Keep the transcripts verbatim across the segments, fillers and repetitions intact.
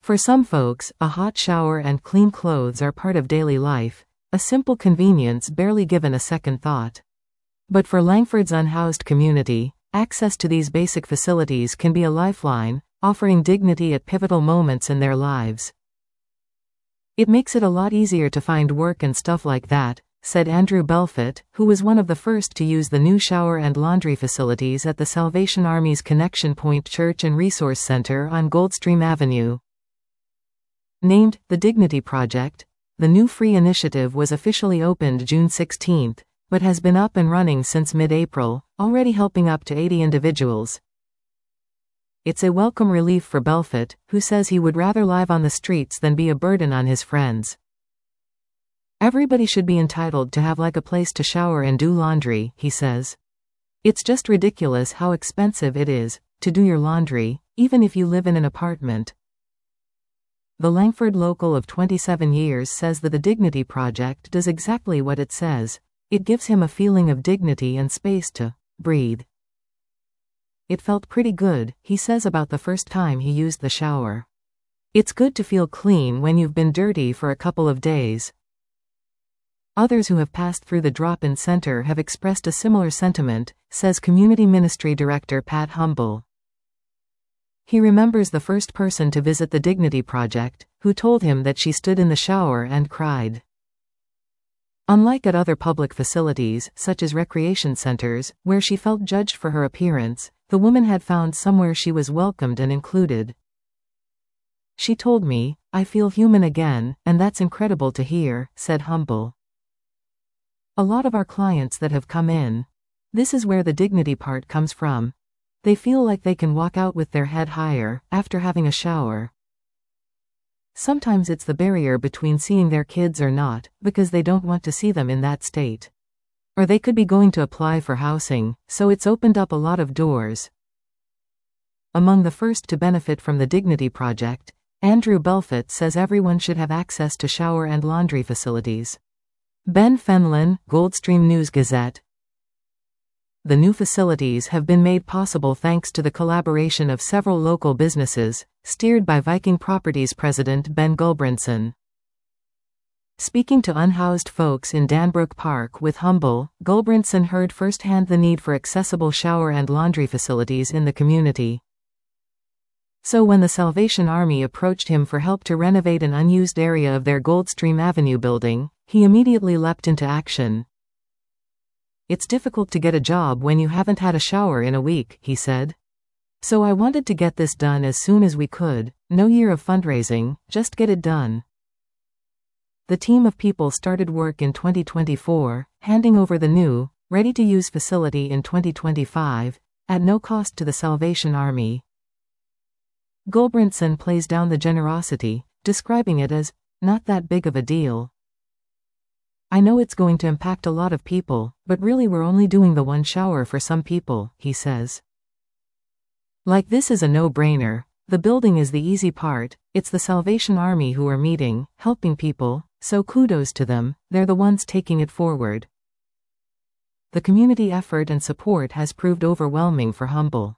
For some folks, a hot shower and clean clothes are part of daily life, a simple convenience barely given a second thought. But for Langford's unhoused community, access to these basic facilities can be a lifeline, offering dignity at pivotal moments in their lives. It makes it a lot easier to find work and stuff like that, said Andrew Belfitt, who was one of the first to use the new shower and laundry facilities at the Salvation Army's Connection Point Church and Resource Center on Goldstream Avenue. Named the Dignity Project, the new free initiative was officially opened June sixteenth, but has been up and running since mid-April, already helping up to eighty individuals. It's a welcome relief for Belfitt, who says he would rather live on the streets than be a burden on his friends. Everybody should be entitled to have like a place to shower and do laundry, he says. It's just ridiculous how expensive it is to do your laundry, even if you live in an apartment. The Langford local of twenty-seven years says that the Dignity Project does exactly what it says. It gives him a feeling of dignity and space to breathe. It felt pretty good, he says about the first time he used the shower. It's good to feel clean when you've been dirty for a couple of days. Others who have passed through the drop-in center have expressed a similar sentiment, says Community Ministry Director Pat Humble. He remembers the first person to visit the Dignity Project, who told him that she stood in the shower and cried. Unlike at other public facilities, such as recreation centers, where she felt judged for her appearance, the woman had found somewhere she was welcomed and included. She told me, "I feel human again, and that's incredible to hear," said Humble. A lot of our clients that have come in, this is where the dignity part comes from. They feel like they can walk out with their head higher, after having a shower. Sometimes it's the barrier between seeing their kids or not, because they don't want to see them in that state. Or they could be going to apply for housing, so it's opened up a lot of doors. Among the first to benefit from the Dignity Project, Andrew Belfitt says everyone should have access to shower and laundry facilities. Ben Fenlon, Goldstream News-Gazette. The new facilities have been made possible thanks to the collaboration of several local businesses, steered by Viking Properties president Ben Gulbranson. Speaking to unhoused folks in Danbrook Park with Humble, Gulbranson heard firsthand the need for accessible shower and laundry facilities in the community. So when the Salvation Army approached him for help to renovate an unused area of their Goldstream Avenue building, he immediately leapt into action. "It's difficult to get a job when you haven't had a shower in a week," he said. "So I wanted to get this done as soon as we could. No year of fundraising, just get it done." The team of people started work in twenty twenty-four, handing over the new, ready-to-use facility in twenty twenty-five, at no cost to the Salvation Army. Gulbranson plays down the generosity, describing it as, "not that big of a deal. I know it's going to impact a lot of people, but really we're only doing the one shower for some people," he says. Like this is a no-brainer. The building is the easy part, it's the Salvation Army who are meeting, helping people, so kudos to them, they're the ones taking it forward. The community effort and support has proved overwhelming for Humble.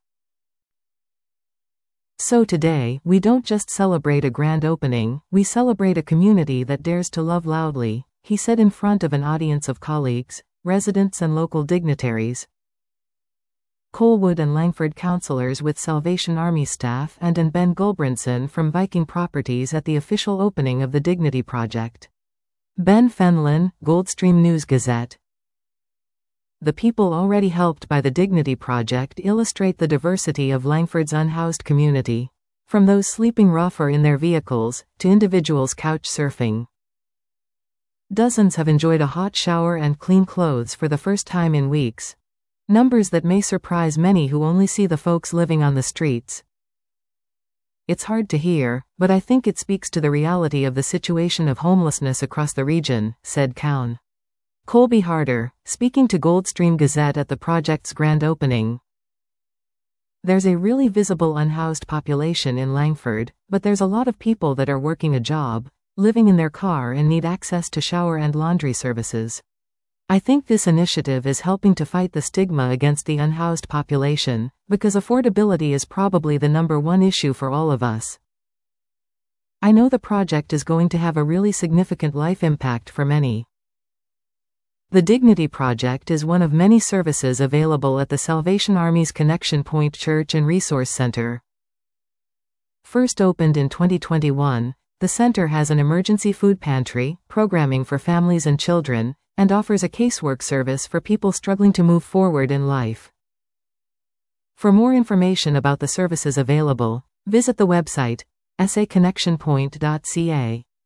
So today, we don't just celebrate a grand opening, we celebrate a community that dares to love loudly, he said in front of an audience of colleagues, residents and local dignitaries. Colwood and Langford councillors with Salvation Army staff and and Ben Gulbranson from Viking Properties at the official opening of the Dignity Project. Ben Fenlon, Goldstream News-Gazette. The people already helped by the Dignity Project illustrate the diversity of Langford's unhoused community, from those sleeping rough or in their vehicles, to individuals couch surfing. Dozens have enjoyed a hot shower and clean clothes for the first time in weeks. Numbers that may surprise many who only see the folks living on the streets. It's hard to hear, but I think it speaks to the reality of the situation of homelessness across the region, said Cowan. Colby Harder, speaking to Goldstream Gazette at the project's grand opening. There's a really visible unhoused population in Langford, but there's a lot of people that are working a job, living in their car and need access to shower and laundry services. I think this initiative is helping to fight the stigma against the unhoused population, because affordability is probably the number one issue for all of us. I know the project is going to have a really significant life impact for many. The Dignity Project is one of many services available at the Salvation Army's Connection Point Church and Resource Center. First opened in twenty twenty-one, the center has an emergency food pantry, programming for families and children, and offers a casework service for people struggling to move forward in life. For more information about the services available, visit the website s a connection point dot c a.